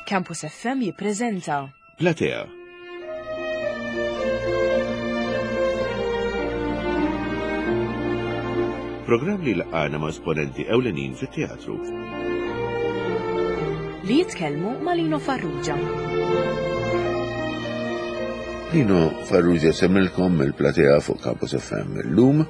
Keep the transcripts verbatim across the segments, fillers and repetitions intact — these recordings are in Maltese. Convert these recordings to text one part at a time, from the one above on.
Campus F M jippreżenta Platea. Programm li laqana ma' esponenti ewlenin fit-teatru. li jitkellmu ma' Lino Farrugia. Lino Farrugia semmilkom il-Platea fuq Campus F M illum.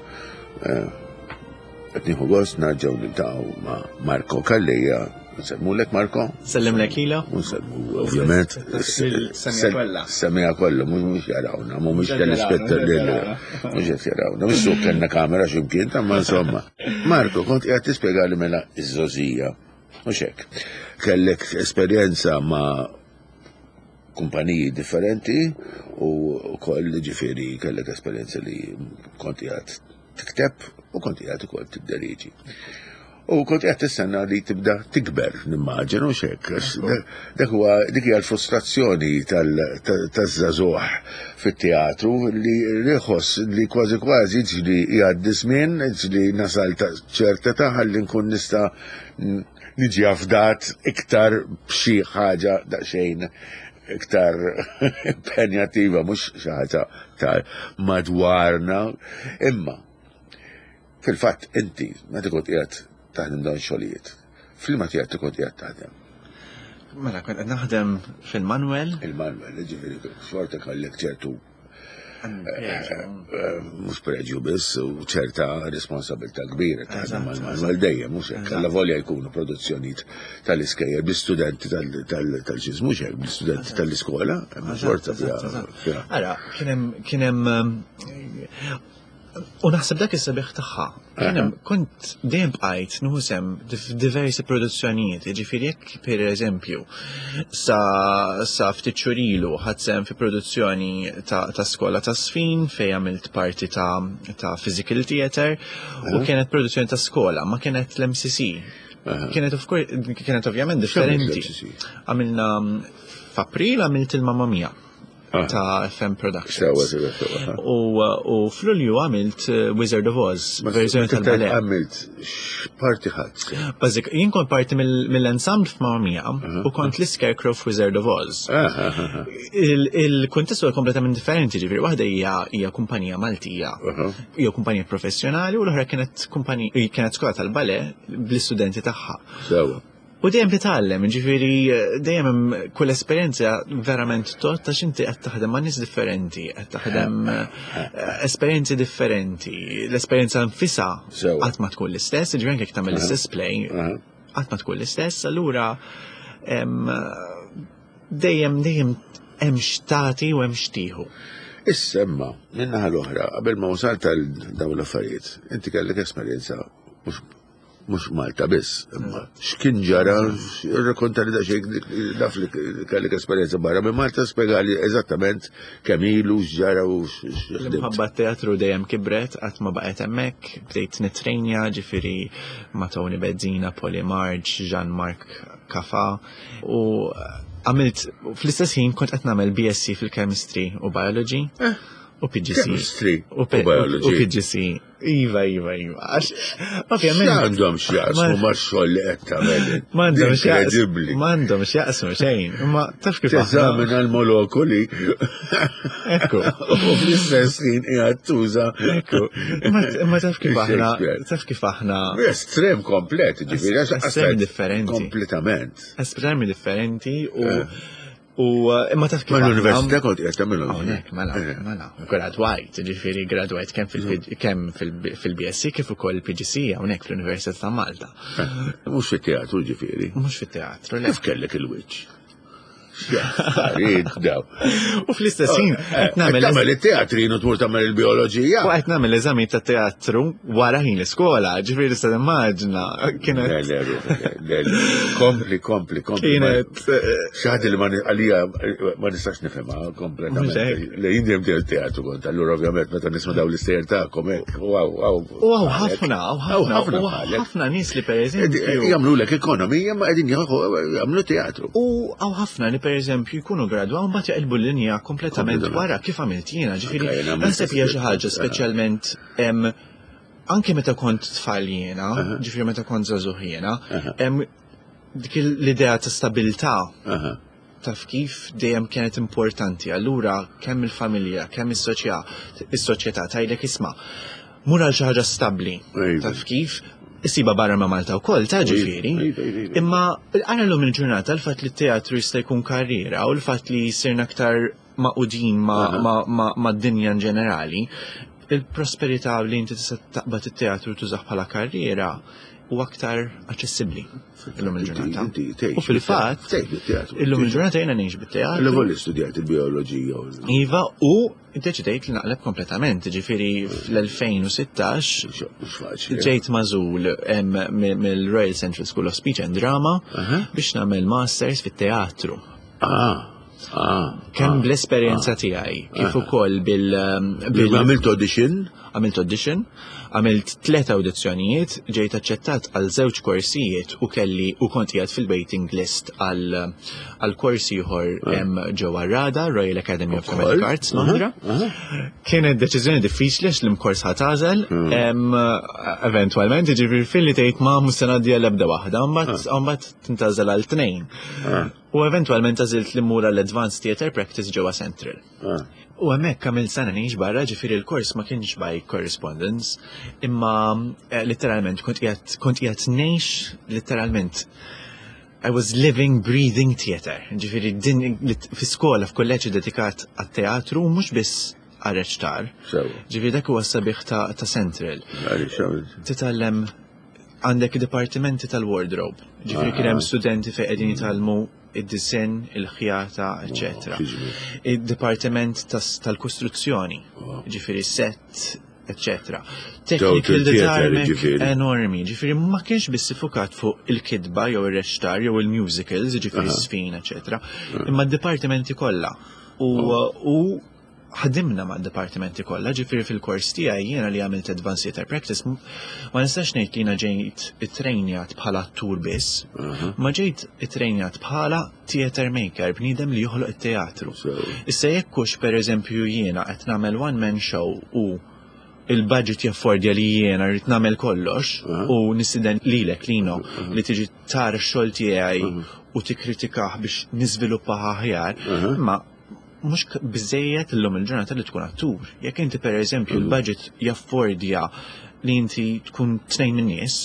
Qed nieħu gost narġgħu niltaqgħu ma' Marco Kallejja. Nsemmulek Marco? Sellimlek Lilo? Nsemmu ovvjament. Semija kollha. Semija kollha, mhux jarawna, mhux telespettat lil. Mhux qed jarawna. Missu kellna kamera x'imkien ma insomma. Marco, kont qiegħed tispjegali mela iż-żożija. Mhux hekk. Kellek esperjenza ma' kumpaniji differenti u wkoll ġifieri kellek esperjenza li kont qiegħed tikteb u kont qiegħed ukoll tiddiriġi. U kont qed tistenna li tibda tikber, nimmaġinu x'hekk. Dak huwa dik hija l-frustrazzjoni taż-żagħżugħ fit-teatru li jħoss li kważi kważi ġli jgħaddi żmien, ġli nasal ta' ċerta ta' ħalli nkun nista' niġi afdat iktar b'xi ħaġa daqsxejn iktar impenjattiva, mhux xi ħaġa ta' madwarna. Imma fil-fatt inti meta kont qiegħed taħdem dawn xogħlijiet. F'liema tiegħek kont qiegħed taħdem? Mela kont qed naħdem fil-Manwell. Il-Manwell, ġifieri xorta kellek ċertu mhux preġju biss u ċerta responsabilità kbira taħdem mal-Manwell dejjem mhux hekk. Alla volja jkunu produzzjonijiet tal-iskejjer bl-istudenti tal-ġiż mhux hekk, bl-istudenti tal-iskola, imma xorta fiha. Ara, kien hemm u naħseb dak is-sabiħ tagħha. Kont dejjem bqajt nieħu sem f'diversi produzzjonijiet, jiġifieri jekk pereżempju sa sa ftit xhur ilu ħadd sehem fi produzzjoni ta' skola ta' Sfin fejn għamilt parti ta' Physical Theatre u kienet produzzjoni ta' skola, ma kienet l-M C C. Kienet kienet ovvjament differenti. Għamilna f'April għamilt il-Mamma Mia ta' F M Productions. U f'Lulju għamilt Wizard of Oz, verżjoni tal-ballet. Għamilt parti ħadd. Bażik, jien kont parti mill-ensemble f'Mamma Mia u kont l-Scarecrow f'Wizard of Oz. Il-kuntest huwa kompletament differenti, ġifieri waħda hija kumpanija Maltija, hija kumpanija professjonali u l-oħra kienet kumpanija kienet skola tal-ballet bl-istudenti tagħha. U dejjem titgħallem, ġifieri dejjem hemm kull esperjenza verament tot għax inti qed taħdem ma' nies differenti, qed taħdem esperjenzi differenti. L-esperjenza nfisha qatt ma tkun l-istess, ġifieri anke jekk tagħmel l-istess play, qatt ma tkun l-istess, allura dejjem dejjem hemm xtati u hemm xtieħu. Issa imma min-naħa l-oħra qabel ma wasalt għal dawn l-affarijiet, inti kellek esperjenza mux Malta biss, imma x'kien ġara, rrakkontali daqsxejn naf li kellek esperjenza barra minn Malta, spjegali eżattament kemm ilu x'ġara u x'ħdimt. L-imħabba teatru dejjem kibret qatt ma baqgħet hemmhekk, bdejt nitrejnja ġifieri ma' Tony Bezzina, Polly Marge, Jean-Marc Cafa u għamilt fl-istess ħin kont qed nagħmel B S c fil-Chemistry u Biology. U P G C. Chemistry u Biology. U P G C. Iva, iva, iva. Ovvjament. Għandhom x'jaqsmu ma' xogħol li qed tagħmel. M'għandhom x'jaqsmu. M'għandhom x'jaqsmu xejn. Imma taf kif teżamina l-molekuli. Ekku. U fl-istess ħin qiegħed tuża. Ekku. Imma taf kif aħna taf kif aħna. Estrem komplet, ġifieri għax estrem differenti. Kompletament. Estremi differenti u U imma taf kif ma l-Università kont qed tagħmilhom. Hawnhekk mela, mela. Gradwajt, ġifieri gradwajt kemm fil-B S c kif ukoll il-P G C hawnhekk fl-Università ta' Malta. Mhux fit-teatru ġifieri. Mhux fit-teatru, le. Kif kellek il-wiċċ? X'affarijiet daw. U fl-istess ħin qed nagħmel tagħmel it-teatri u tmur tagħmel il-bioloġija. U qed nagħmel eżami ta' teatru wara ħin l-iskola, ġifieri tista' timmaġna kienet. Kompli, kompli, kompli. Kienet xi ħaġa li għalija ma nistax nifhimha kompletament. Li jien dejjem teatru kont, allura ovvjament meta nisma' dawn l-istejjer tagħkom hekk, wow, wow. Wow, ħafna, ħafna, ħafna nies li pereżempju jagħmlulek ekonomija ma qegħdin jagħmlu teatru. U hawn ħafna li pereżempju jkunu gradwaw mbagħad jaqilbu l-linja kompletament wara kif għamilt jiena, ġifieri naħseb hija xi ħaġa speċjalment anke meta kont tfal jiena, ġifieri meta kont żagħżugħ jiena, dik l-idea ta' stabilità. Aha. Taf kif dejjem kienet importanti. Allura kemm il-familja, kemm is-soċjetà tgħidlek isma' mur għal xi ħaġa stabbli. Taf kif issiba barra ma' Malta wkoll ta' ġifieri. Imma ara llum il-ġurnata l-fatt li t-teatru jista' jkun karriera u l-fatt li jsirna aktar maqudin ma' dinja ġenerali, il-prosperità li inti tista' taqbad it-teatru tużaħ bħala karriera u aktar aċċessibbli illum il-ġurnata. U fil-fatt, illum il-ġurnata jiena ngħix bit-teatru. L-ewwel studjat il-bioloġija. Iva, u deċidejt li naqleb kompletament, ġifieri fl-elfejn u sittax ġejt magħżul mill-Royal Central School of Speech and Drama biex nagħmel masters fit-teatru. Ah. Kemm bl-esperjenza tiegħi, kif ukoll bil Għamilt audition? Għamilt audition, għamilt tliet awdizzjonijiet, ġejt aċċettat għal żewġ korsijiet u kelli u kont qiegħed fil-waiting list għal korsi ieħor hemm ġewwa Rada, Royal Academy of Dramatic Arts, Londra. Kienet deċiżjoni diffiċli għax l-imkors ħatażel, eventwalment jiġifieri fil-li tgħid ma mhux se ngħaddi l-ebda waħda, mbagħad tintażel għal tnejn. U eventwalment għażilt li mmur għall-Advanced Theatre Practice ġewwa Central. U hemmhekk għamilt sena ngħix barra, ġifieri l-kors ma kienx by correspondence, imma letteralment kont qiegħed ngħix letteralment I was living, breathing theatre. Ġifieri din fi skola f'kolleġġ dedikat għat-teatru mhux biss għar-reċtar. Ġifieri dak huwa s-sabiħ ta' Central. Titgħallem għandek dipartimenti tal-wardrobe. Ġifieri kien hemm studenti fejn qegħdin jitgħallmu id-disin, il-ħjata, eccetera. Id-dipartiment tal-kostruzzjoni, ġifieri set, eccetera. Technical department enormi, ġifieri ma kienx biss iffukat fuq il-kidba jew ir-reċtar jew il-musicals, ġifieri sfin, eccetera. Imma d-dipartimenti kollha. U ħadimna ma' d-dipartimenti kollha, ġifieri fil-kors tiegħi jiena li għamilt Advanced Theatre Practice ma nistax ngħid li jiena ġejt ittrejnjat bħala attur biss, ma ġejt ittrejnjat bħala theatre maker, bniedem li joħloq it-teatru. Issa jekk hux pereżempju jiena qed nagħmel one man show u il-budget jaffordja li jiena rrid nagħmel kollox u nisiden lilek lino li tiġi tara x-xogħol tiegħi u tikkritikah biex niżviluppaha aħjar, ma mux bizzejiet l-lum il-ġurnata li tkun attur. Jekk inti per eżempju il-budget jaffordja li inti tkun tnejn minn nies,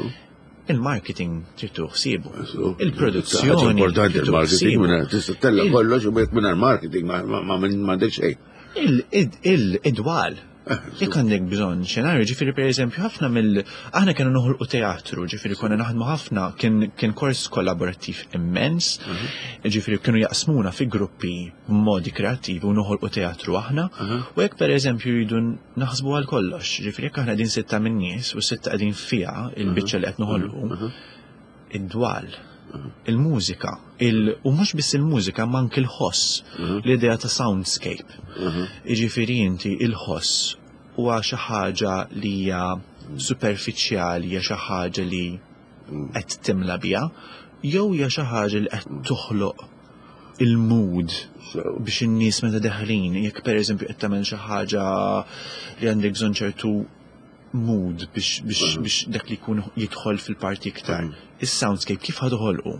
il-marketing trittu ħsibu. Il-produzzjoni. Importanti il-marketing, tista' tella kollox u bejk minn marketing ma m'għandek xejn. Il-idwal. Jekk għandek bżonn xenarju, ġifieri pereżempju ħafna mill aħna kienu noħolqu teatru, ġifieri konna naħdmu ħafna, kien kors kollaborattiv immens, ġifieri kienu jaqsmuna fi gruppi b'modi kreattivi u noħolqu teatru aħna, u jekk pereżempju jridu naħsbu għal kollox, ġifieri jekk aħna qegħdin sitta min nies u sitta qegħdin fiha il-biċċa li qed noħolqu, id-dwal, il-mużika, u mhux biss il-mużika ma anke l-ħoss, l-idea ta' soundscape. Jiġifieri inti il-ħoss huwa xi ħaġa li hija superfiċjali, hija xi ħaġa li qed timla biha, jew hija xi ħaġa li qed toħloq il-mood biex in-nies meta deħlin, jekk pereżempju qed tagħmel xi ħaġa li għandek bżonn ċertu mood biex dak li jkun jidħol fil-parti iktar. Is-soundscape kif ħaduħolqu?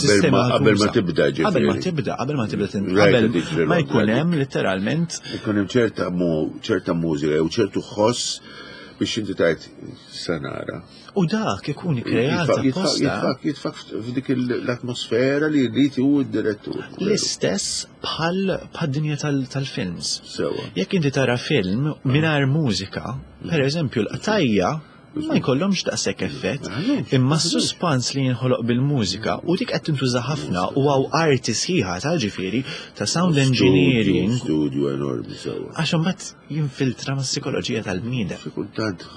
Qabel ma tibda ġifieri. Qabel ma tibda, qabel ma tibda qabel ma jkun hemm letteralment. Ikun hemm ċerta mużika jew ċertu ħoss biex inti tgħid sanara. U dak ikun ikkreat apposta. Jitfak f'dik l-atmosfera li jrid hu d-direttur. L-istess bħal dinja tal-films. Jekk inti tara film mingħajr mużika, pereżempju l-qtajja ma jkollhomx daqshekk effett, imma s-suspans li jinħoloq bil-mużika u dik qed tintuża ħafna u hawn arti sħiħa ta' ġifieri ta' sound engineering. Studio enormi sewwa. Għax imbagħad jinfiltra mas-psikoloġija tal-bniedem. Kultant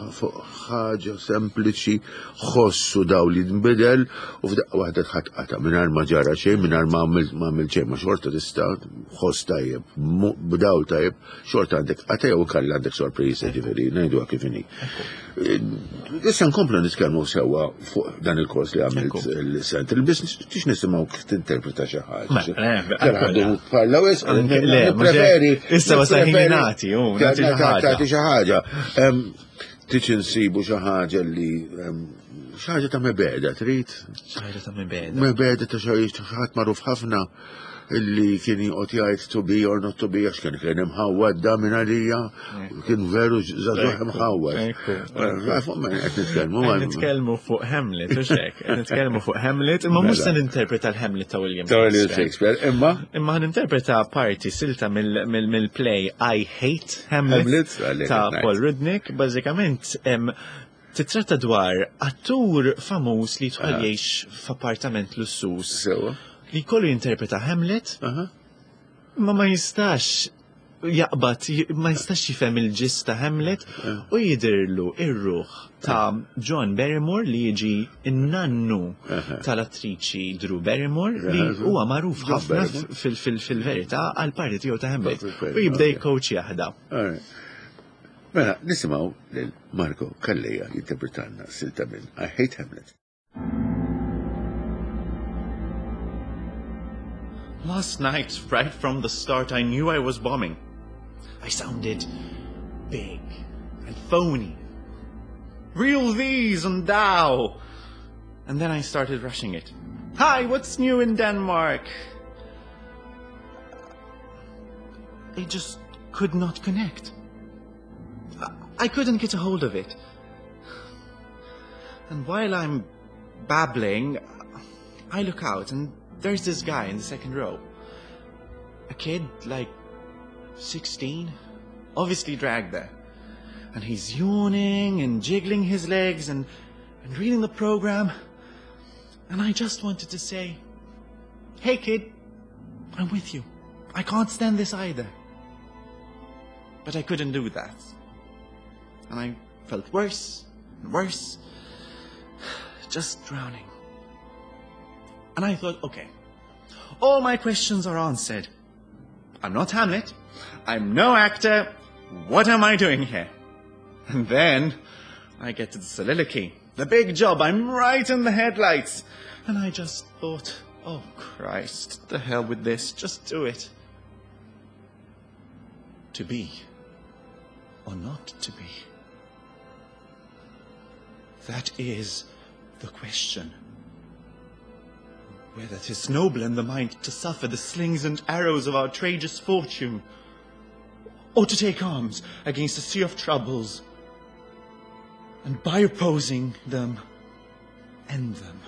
ħaġa sempliċi ħossu daw li nbidel u f'daqqa waħda tħatqata mingħajr ma ġara xejn, mingħajr ma għamil xejn, ma xorta tista' ħoss tajjeb, b'dawl tajjeb, xorta għandek qata jew kellha għandek sorpriża ġifieri ngħiduha kif inhi. issa nkomplu nitkellmu sewwa fuq dan il-kors li għamilt il-Central Business tix nisimgħu kif tinterpreta xi ħaġa. Għadu parlaw preferi. Issa wasaħinati, u nagħti xi ħaġa. Tiġi nsibu xi ħaġa li xi ħaġa ta' mebeda trid? Xi ħaġa ta' mebeda. Mebeda ta' xi ħadd magħruf ħafna illi kien jqgħod jgħid to be or not to be għax kien kien imħawwad da minn għalija kien veru żagħżugħ imħawwad. Fuq ma qed nitkellmu Nitkellmu fuq Hamlet u xek, nitkellmu fuq Hamlet, imma mhux se ninterpreta l-Hamlet ta' William Shakespeare. Imma imma ħaninterpreta parti silta mill-play I Hate Hamlet ta' Paul Rudnick, bażikament titratta dwar attur famuż li tħol jgħix f'appartament lussus. Li kollu jinterpreta Hamlet, ma ma jistax jaqbad, ma jistax jifhem il-ġist ta' Hamlet u jidirlu ir-ruħ ta' John Barrymore li jiġi in-nannu tal-attriċi Drew Barrymore li huwa magħruf ħafna fil-verità għal parti tiegħu ta' Hamlet u jibda jkowċ jaħda. Mela, nisimgħu lil Marco Calleja jinterpretanna silta minn I Hate Hamlet. Last night, right from the start, I knew I was bombing. I sounded big and phony. Real these and thou. And then I started rushing it. Hi, what's new in Denmark? I just could not connect. I couldn't get a hold of it. And while I'm babbling, I look out and there's this guy in the second row. A kid, like sixteen, obviously dragged there. And he's yawning and jiggling his legs and, and reading the program. And I just wanted to say, hey kid, I'm with you. I can't stand this either. But I couldn't do that. And I felt worse and worse, just drowning. And I thought, okay, all my questions are answered. I'm not Hamlet. I'm no actor. What am I doing here? And then I get to the soliloquy, the big job. I'm right in the headlights. And I just thought, oh Christ, the hell with this. Just do it. To be or not to be? That is the question. Whether 'tis noble in the mind to suffer the slings and arrows of outrageous fortune, or to take arms against a sea of troubles, and by opposing them, end them.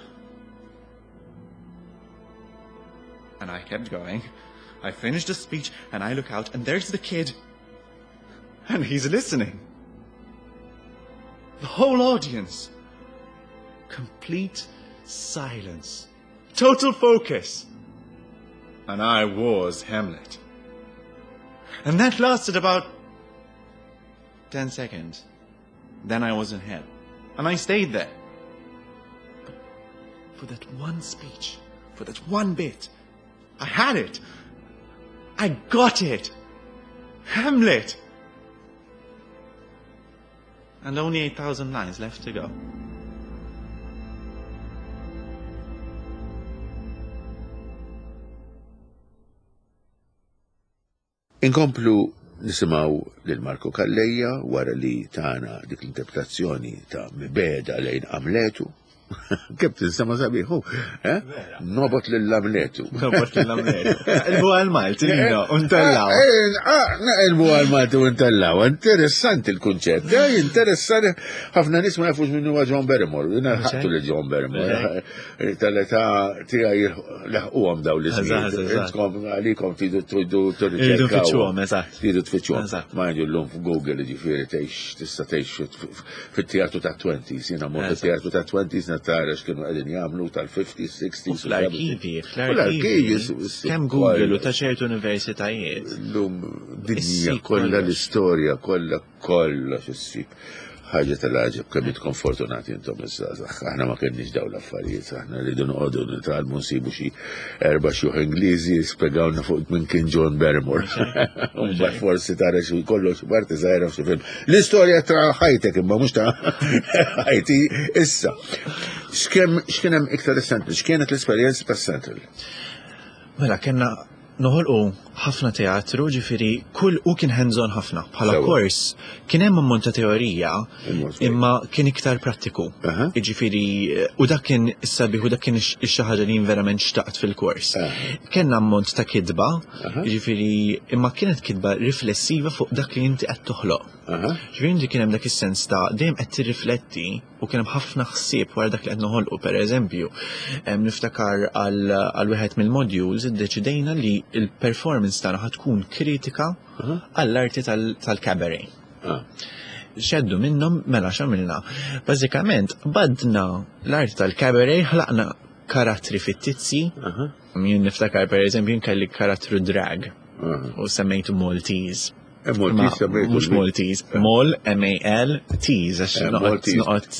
And I kept going. I finished the speech, and I look out, and there's the kid, and he's listening. The whole audience. Complete silence. Total focus. And I was Hamlet. And that lasted about ten seconds. Then I was in hell. And I stayed there. But for that one speech, for that one bit, I had it. I got it. Hamlet. And only eight thousand lines left to go. Inkomplu nisimaw lil Marco Calleja wara li tana dik l-interpretazzjoni ta' mibeda lejn Amletu. Kif tinsema sabiħu, eh? Nobot lill-Amletu. Nobot lill-Amletu. Il-bu għal-Malti, nino, untellaw. Il-bu għal-Malti untellaw. Interessanti il-kunċett. Interessanti. ħafna nis ma jafux minnu għa John Barrymore. Jina ħattu li John Barrymore. Tal-età tijaj laħquhom daw l-ismijiet. Intkom għalikom tidu tridu t-riċerkaw. Tidu tfittxuhom, eżatt. Tidu tfittxuhom. Ma jgħidu l-lum f'Google ġifiri teħx, tista teħx fit-teatru ta' twenties. Jina mor fit-teatru ta' twenties tara x'kienu qegħdin jagħmlu tal-fifties, sixties. Fl-arkivi, fl-arkivi. Kemm Google u ta' ċertu universitajiet. Llum dinja kollha l-istorja, kollha kollha x'issib. ħaġa tal-ħaġeb kemm tkun fortunati intom iż-żgħażagħ. Aħna ma kenniex dawn l-affarijiet, aħna rridu noqogħdu nitgħallmu nsibu xi erba' xjuħ Ingliżi jispjegawna fuq minn kien John Barrymore. Mbagħad forsi tara xi kollox parti żgħira f'xi film. L-istorja ta' ħajtek imma mhux ta' ħajti issa. X'kemm x'kien hemm iktar is-Central, x'kienet l-esperjenza tas-Central? Mela kellna noħolqu ħafna teatru, ġifieri kull u kien hands-on ħafna. Bħala kors kien hemm ammont ta' teorija imma kien iktar prattiku. Jiġifieri u dak kien is-sabiħ u dak kien xi ħaġa li verament xtaqt fil-kors. Kellna ammont ta' kidba, jiġifieri imma kienet kidba riflessiva fuq dak li inti qed toħloq. Ġifieri inti kien hemm dak is-sens ta' dejjem qed tirrifletti u kien hemm ħafna ħsieb wara dak li qed noħolqu. Pereżempju, niftakar għal wieħed mill-modules iddeċidejna li il-performance tagħna ħad tkun kritika għall-arti tal-cabaret. Xeddu minnhom mela x'għamilna. Bażikament badna l-arti tal-cabaret ħlaqna karattri fittizzi. Jien niftakar pereżempju nkelli karattru drag u semmejtu Maltese. Mux Maltese, Mol, M A L, Tease, għax noqot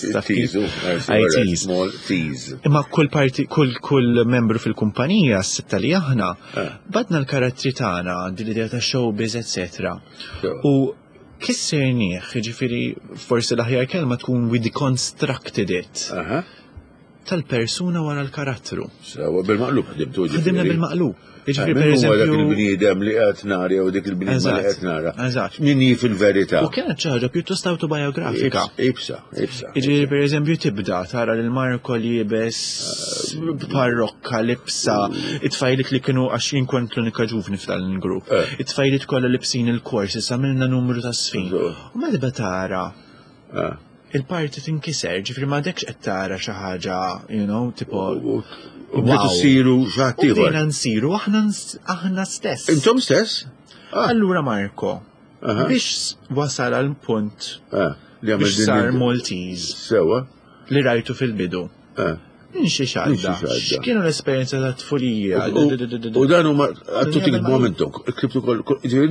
Maltese. Imma kull parti, kull membru fil-kumpanija, s-sitta li aħna, badna l-karattri tagħna, l-idea ta' showbiz, et cetera. U kissernieħ, ġifiri, forsi l-aħjar kelma tkun we deconstructed it. Tal-persuna wara l-karattru. Sawa, bil-maqlub ħdimtu ġifiri. Ħdimna bil-maqlub. Iġifiri, per eżempju, dak il-bniedem li qed nara jew dik il-bniedem li qed nara. Eżatt. Min hi fil-verità. U kienet xi ħaġa pjuttost autobiografika. Ibsa, ibsa. Iġifieri pereżempju tibda tara lil Marko li jibes parrokka libsa, it-tfajlit li kienu għax jien kont l-unika ġuvni f'dan-grupp. It-tfajlit kollha libsin il-kors, issa għamilna numru ta' sfin. U ma tibda tara il-parti tinkiser, ġifieri ma dekx qed tara xi ħaġa, you know, tipo U bdiet issiru xi U bdejna nsiru aħna stess. Intom stess? Allura Marko, biex wasal għal punt biex sar Maltese. Sewa. Li rajtu fil-bidu. Ninxi xadda. X'kienu l-esperjenza ta' tfulija. U dan huma għattu tikbu momentum. Kriptu kol,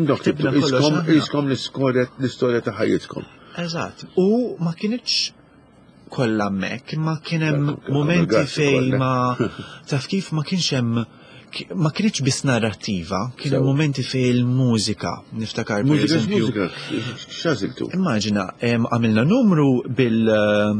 iskom l-istorja ta' ħajjitkom. Eżatt. U ma kienx kollha hemmhekk, ma kien hemm momenti fejn ma taf kif ma kienx hemm ma kienx biss narrattiva, kien hemm momenti fejn il-mużika, niftakar pereżempju. Mużika, x'għażiltu? Immaġina, għamilna numru bil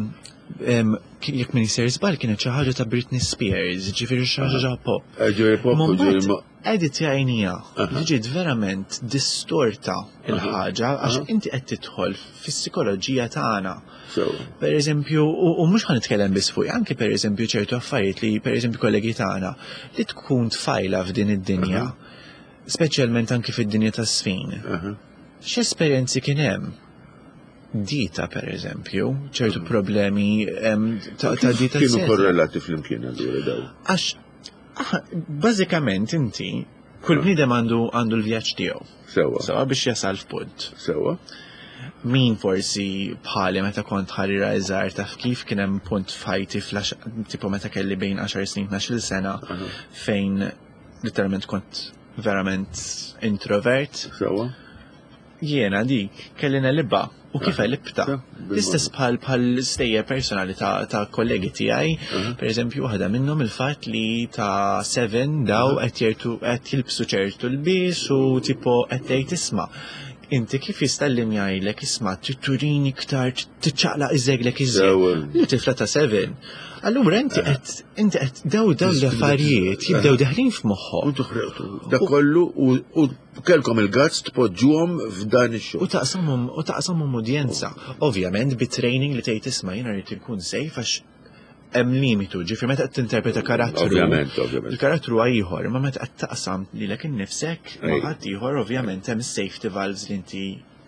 jekk min jisir żball kienet xi ħaġa ta' Britney Spears, ġifieri xi ħaġa pop. Ġifieri pop, Edit jgħinija, ġiet verament distorta il-ħaġa għax inti qed tidħol fis-psikoloġija tagħna. Per eżempju, u mhux ħanitkellem biss fuq, anke per eżempju ċertu affarijiet li per eżempju kollegi tagħna li tkun tfajla f'din id-dinja, speċjalment anke fid-dinja tas-sfin. X'esperjenzi kien hemm? Dita per eżempju, ċertu problemi ta' dita. Kienu korrelati fl-imkien allura daw. Għax bażikament inti kull bniedem għandu għandu l-vjaġġ tiegħu. Sewa. Sewa biex jasal f'punt. Sewa. Min forsi bħali meta kont ħarira iżgħar taf kif kien hemm punt f'ħajti tipo meta kelli bejn għaxar snin tnax-il sena fejn literalment kont verament introvert. Sewa. Jiena dik kelli nelibba u kif elibta. L-istess bħal bħal stejjer personali ta' kollegi tiegħi, pereżempju waħda minnhom il-fatt li ta' seven daw qed jertu qed jilbsu ċertu l-bies u tipo qed tgħid isma' inti kif jistallim jgħidlek isma' trid turini iktar tiċċaqlaq iżeglek iżjed. Li tifla ta' seven. Allura inti qed inti qed daw daw l-affarijiet jibdew daħlin f'moħħok. U toħreqtu. Dak kollu u kellkom il-gazz tpoġġuhom f'dan ix-xogħol. U taqsamhom u taqsamhom udjenza. Ovvjament bit-training li tgħid isma' jiena rrid inkun sejf għax hemm limitu, ġifieri meta qed tinterpreta karattru. Ovvjament, ovvjament. Il-karattru huwa ieħor, imma meta qed taqsam lilek innifsek ma' ħadd ieħor ovvjament hemm safety valves li inti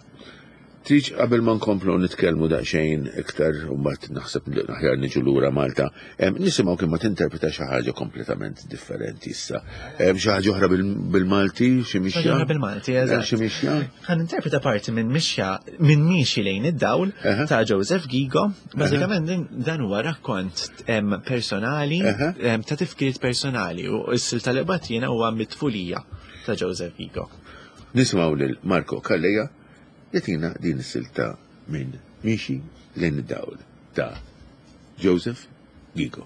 Tiġ qabel ma nkomplu nitkellmu daqsxejn iktar u mbagħad naħseb aħjar niġu lura Malta, nisimgħu kien ma tinterpreta xi ħaġa kompletament differenti issa. Hemm xi ħaġa oħra bil-Malti, xi mixja? Oħra bil-Malti, eżatt. Xi mixja? Ħan interpreta parti minn mixja minn Miexi lejn id-dawl ta' Joseph Gigo. Bażikament dan huwa rakkont personali ta' tifkiriet personali u s-sil tal-ibat jiena huwa mit-tfulija ta' Joseph Gigo. Nisimgħu lil Marko Kalleja jatina din is-silta minn Miexi lejn id-dawl ta' Joseph Gigo.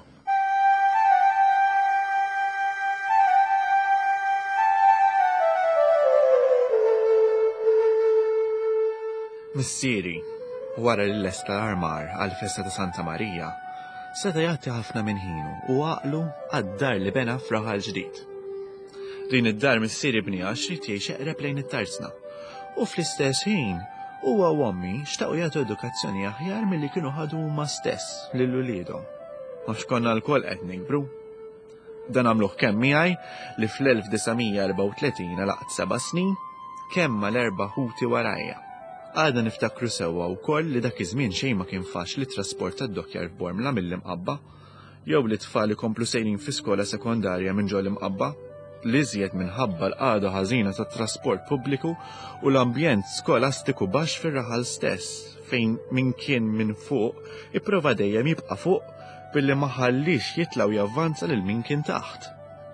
Missieri, wara li l-lesta l-armar għal-festa ta' Santa Marija, seta jagħti ħafna minn ħinu u għaqlu għad-dar li bena f'Raħal ġdid. Din id-dar missieri bniha xrid jgħix eqreb lejn it-tarzna u fl-istess ħin huwa u ommi xtaqgħu jagħtu edukazzjoni aħjar milli kienu ħadu huma stess lil uliedhom. Għax konna l-kol qed nikbru. Dan għamluh kemm miegħi li fl-elf disajn erba' u tletin għalaqt seba' snin kemm mal-erba' ħuti warajja. Għadna niftakru sewwa wkoll li dak iż-żmien xejn ma kien faċli trasport tad-dokkjar f'Bormla mill-Imqabba, jew li tfal ikomplu sejrin fi skola sekondarja minn ġol Imqabba, li iżjed minħabba l-qagħda ħażina tat-trasport pubbliku u l-ambjent skolastiku baxx fir-Raħal stess, fejn min kien minn fuq ipprova dejjem jibqa' fuq billi ma ħallix jitlaw javvanza lil min kien taħt.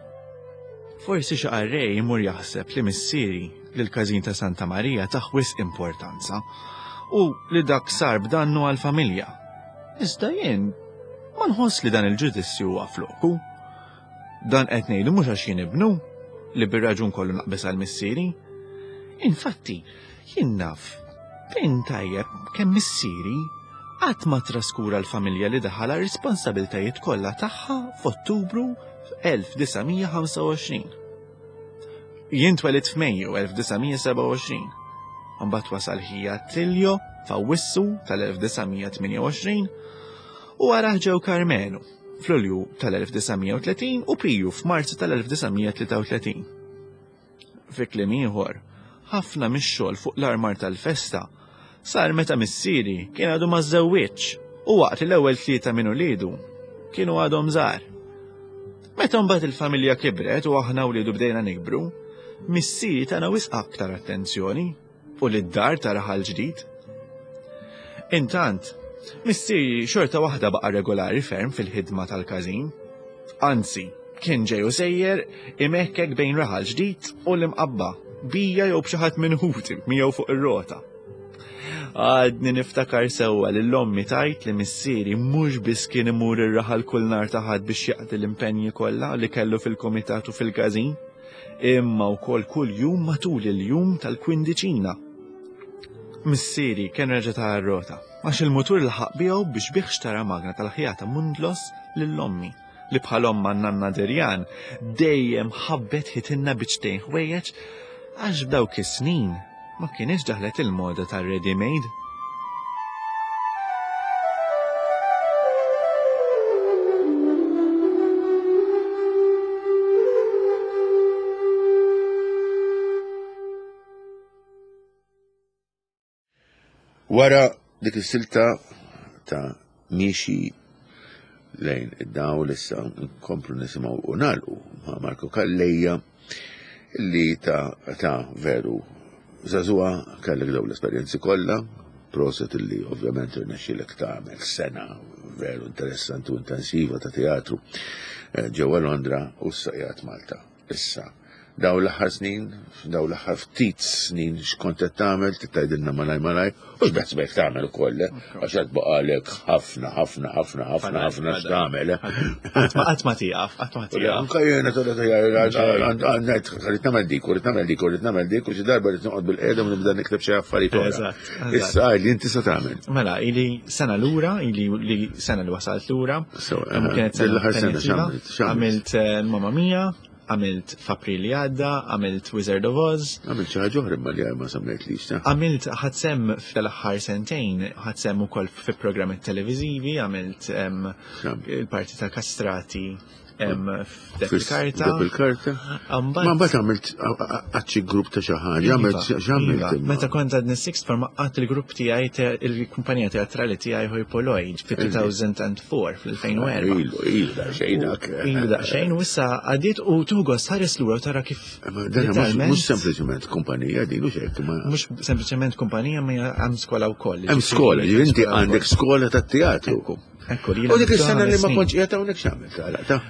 Forsi xi qarrej jmur jaħseb li missieri li l-każin ta' Santa Marija taħ wisq importanza u li dak sar b'dannu għall-familja. Iżda jien ma nħoss li dan il-ġudizzju huwa floku. Dan qed ngħidu mhux għax jien ibnu li bir-raġun kollu naqbes għall-missieri. Infatti, jien naf fejn tajjeb kemm missieri qatt ma traskura l-familja li daħal responsabiltajiet kollha tagħha f'Ottubru elf disajn ħamsa u għoxrin. Jien twelid f'Mejju elf disajn seba' u għoxrin. Mbagħad wasal ħija Tiljo f'Awwissu tal-elf disajn tmien u għoxrin u wara ġew Karmenu f'Lulju tal-elf disajn u tletin u Piju f'Marzu tal-elf disajn tlieta u tletin. Fi kliem ieħor, ħafna mix-xogħol fuq l-armar tal-festa sar meta missieri kien għadu ma żewwiġ u waqt l-ewwel tlieta minn uliedu kienu għadhom żgħar. Meta mbagħad il-familja kibret u aħna wliedu bdejna nikbru, missieri tagħna wisq aktar attenzjoni u lid-dar ta' Raħal ġdid. Intant, missieri xorta waħda baqa' regolari ferm fil-ħidma tal-każin. Anzi, kien ġej u sejjer imekkek bejn Raħal ġdid u l-Imqabba, bija jew b'xi ħadd minn ħuti miegħu fuq ir-rota. Għadni niftakar sewwa li l-ommi tajt li missieri mhux biss kien imur ir-Raħal kull nhar ta' ħadd biex jaqdi l-impenji kollha li kellu fil-kumitat u fil-każin, imma wkoll kull jum matul il-jum tal-kwindiċina. Missieri kien reġa' ta' r-rota għax il-mutur laħaq biegħu biex bih xtara magna tal-ħjata Mundlos lill-ommi li bħal omma Nanna Derjan dejjem ħabbet ħitinna biċtejn ħwejjeġ għax b'dawk is-snin ma kienx daħlet il-moda tar-ready made. Wara dik is-silta ta' Miexi lejn id-dawl issa nkomplu nisimgħu u nagħlqu ma' Marco Kallejja li ta' ta' veru Zazua kellek daw l-esperjenzi kollha, proset illi ovvjament irnexxielek tagħmel sena veru interessanti u intensiva ta' teatru ġewwa Londra u s-sajjat Malta. Issa, daw l-aħħar snin, daw l-aħħar ftit snin x'kont qed tagħmel tgħidilna malaj malaj, u x'bezz bek tagħmel ukoll, għax qed baqalek ħafna ħafna ħafna ħafna ħafna x'tagħmel. Qatt ma tieqaf, qatt ma tieqaf. Anke jiena tola għandek ħarid nagħmel dik, u rid nagħmel dik, u rid nagħmel dik, u xi darba rid noqgħod bil-qiegħda u nibda nikteb xi affarijiet oħra. Issa li inti se tagħmel. Mela, ili sena lura, ili li sena li wasalt lura. Kienet sena għamilt Mamma Mia, għamilt f'April li għadda, għamilt Wizard of Oz. Għamilt xi ħaġa oħra imma li ma semmejt lix. Għamilt ħadsem fl-aħħar sentejn, ħadsem ukoll fi programmi televiżivi, għamilt il-parti ta' Kastrati f'Depp-il-Karta. Depp-il-Karta. Ma mbagħad għamilt għaċċi grupp ta' xi ħaġa, għamilt x'għamilt. Meta kont għadni Sixth Form qatt il-grupp tiegħi il-kumpanija teatrali tiegħi Hojpoloid fi-two thousand four fl-elfejn u erba'. Ilu, ilu daqsxejn dak. Ilu daqsxejn u issa għaddiet u tugos ħares lura u tara kif. Mhux sempliċement kumpanija din u xejn. Mhux sempliċement kumpanija ma hemm skola wkoll. Hemm skola, inti għandek skola tat-teatru. Ekku, u dik is-sena li ma kontx qiegħed hawnhekk x'għamilt.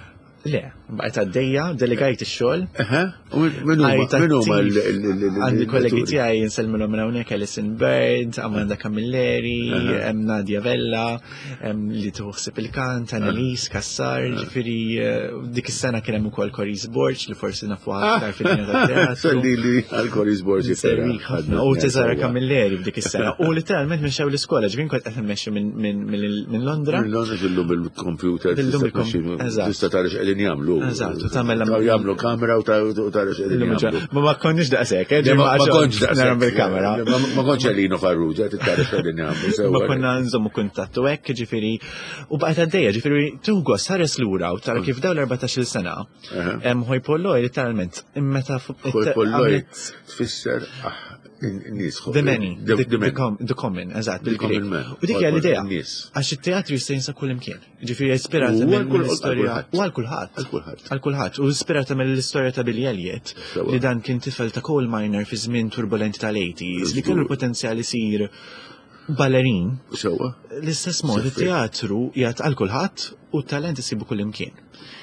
Le, baqgħet għaddejja, delegajt ix-xogħol. Eħe, u min huma Għandi kollegi tiegħi jinsellmilhom minn hawnhekk Alison Bird, Amanda Camilleri, hemm Nadia Vella, hemm li tuħsib il-kant, Annalise Kassar, ġifieri dik is-sena kien hemm ukoll Coris Borch li forsi nafu aktar fid-dinja tat-teatru. Salli li għal Coris Borch ħafna. U Teżara Camilleri f'dik is-sena. U literalment minn xew l-iskola, ġifieri kont qed immexxi minn Londra. Minn Londra ġillum bil-computer. Tista' tara x'qegħdin jagħmlu. Eżatt, tagħmel jagħmlu kamera u tara x'qegħdin jagħmlu. Ma konniex daqshekk, ma konniex daqshekk bil-kamera. Ma konniex Elino Farrugia tara x'qegħdin jagħmlu. Ma konna nżommu kuntattu hekk, ġifieri, u baqgħet għaddejja, ġifieri tuħu gost ħares lura u tara kif dawn l-erbatax-il sena. Hemm Hoj Polloj literalment meta Hoj Polloj tfisser The many, the, the, the common, eżatt, bil-Grek. U dik hija l-idea. Għax it-teatru jista' jinsa kull imkien. Ġifieri ispirata mill-istorja u għal kulħadd. Għal kulħadd. U ispirata mill-istorja ta' Billy Elliot li dan kien tifel ta' coal miner fi żmien turbulenti tal-eighties li kellu potenzjal isir ballerin. L-istess mod it-teatru jgħat għal kulħadd u t-talent isibu kull imkien.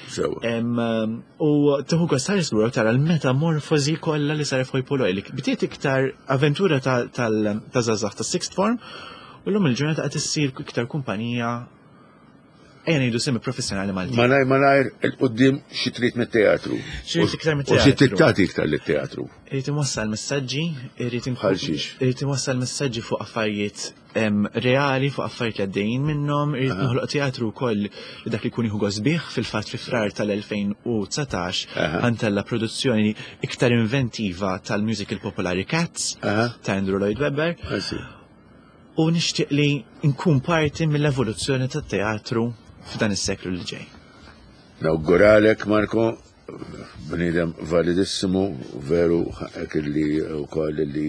U tuħu għastar jisbru tara l-metamorfozi kolla li saref Hoj Polloj li bdiet iktar avventura ta' zazax ta' sixth form u l-lum il-ġurnata għat issir iktar kumpanija ejja ngħidu semi professjonali Malti. Malaj malajr il-qoddim xi trid mit-teatru. Xi iktar mit-teatru. U xi tittati iktar lit-teatru. Irid imwassal messaġġi, irid imwassal messaġġi fuq affarijiet reali, fuq affarijiet li għaddejjin minnhom, irid noħloq teatru wkoll li dak li jkun jieħu gosbih fil-fatt fi frar tal-elfejn u tsatax ħantella produzzjoni iktar inventiva tal-musical popolari Cats ta' Andrew Lloyd Webber. U nixtieq li nkun parti mill-evoluzzjoni tat-teatru f'dan is-seklu li ġej. Nawguralek, Marko, bniedem validissimu, veru li wkoll li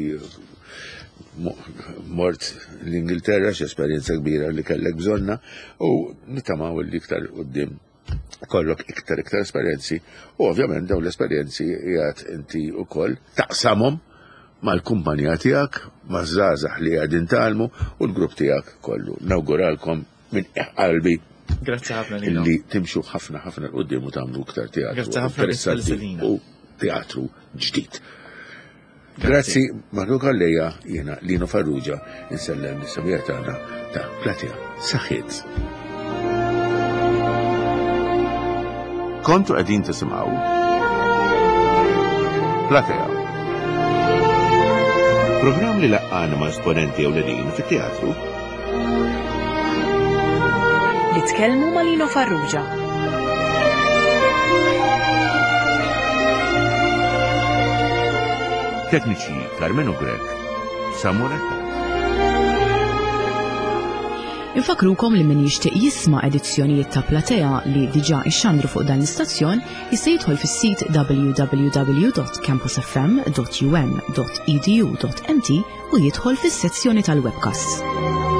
mort l-Ingilterra x'esperjenza kbira li kellek bżonna u nittamaw li iktar quddiem kollok iktar iktar esperjenzi u ovvjament dawn l-esperjenzi qiegħed inti wkoll taqsamhom mal-kumpanija tiegħek, maż-żgħażagħ li qegħdin tagħlmu u l-grupp tiegħek kollu. Nawguralkom minn qalbi Grazzi ħafna li timxu ħafna ħafna l-qudiem u tagħmlu iktar teatru. Grazzi ħafna u teatru ġdid. Grazzi Marko Kalleja, jiena Lino Farrugia, insellem lis-samija tagħna ta' Platea Saħħiet. Kontu qegħdin tisimgħu Platea. Programm li laqqana ma' esponenti ewlenin fit-teatru li tkellmu ma' Lino Farrugia. Tekniċi Carmen Ugrek, Samuel Etta. Infakrukom li min jixtieq jisma' edizzjonijiet ta' Platea li diġà ixxandru fuq dan l-istazzjon jista' jidħol fis-sit w w w dot campus f m dot u m dot e d u dot m t u jidħol fis-sezzjoni tal-webcasts.